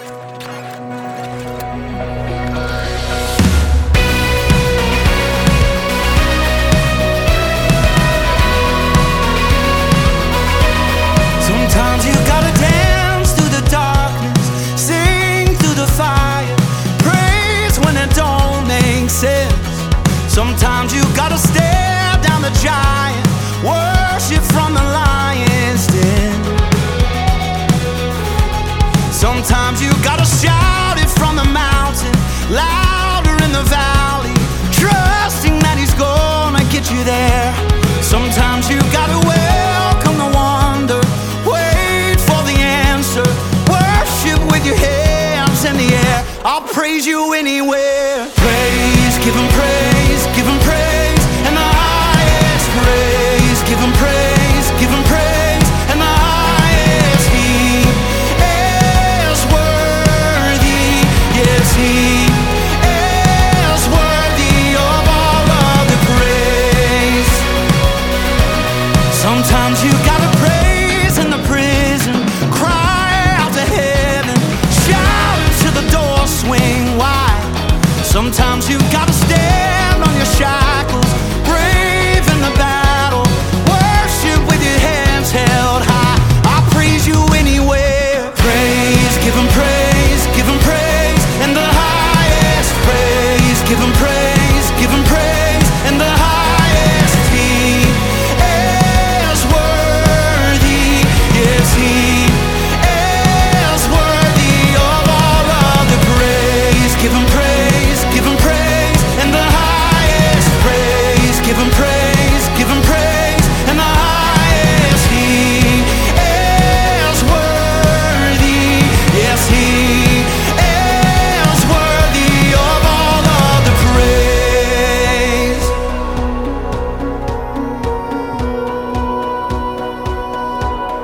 Sometimes you gotta dance through the darkness, sing through the fire, praise when it don't make sense. Sometimes you gotta stare down the giant, worship from the lion's den. Sometimes you gotta shout it from the mountain, louder in the valley, trusting that he's gonna get you there. Sometimes you gotta welcome the wonder, wait for the answer, worship with your hands in the air. I'll praise you anywhere. Praise, give him praise, give him praise, and the highest praise. Give him praise, give him praise, and the highest. He is worthy, yes, he is worthy of all of the praise. Sometimes you gotta praise in the prison, cry out to heaven, shout until the door swing wide. Sometimes you gotta stand on your shackles, brave in the battle, worship with your hands held high. I'll praise you anywhere. Praise, give him praise, give him praise, and the highest praise. Give him praise, give him praise, and the highest. He is worthy, yes, he is worthy of all of the praise. Give him praise, give him praise, and the highest praise. Give him praise, give him praise, and the highest. He is worthy, yes, he is worthy of all of the praise.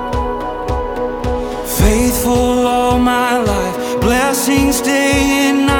Faithful all my life, blessings day and night.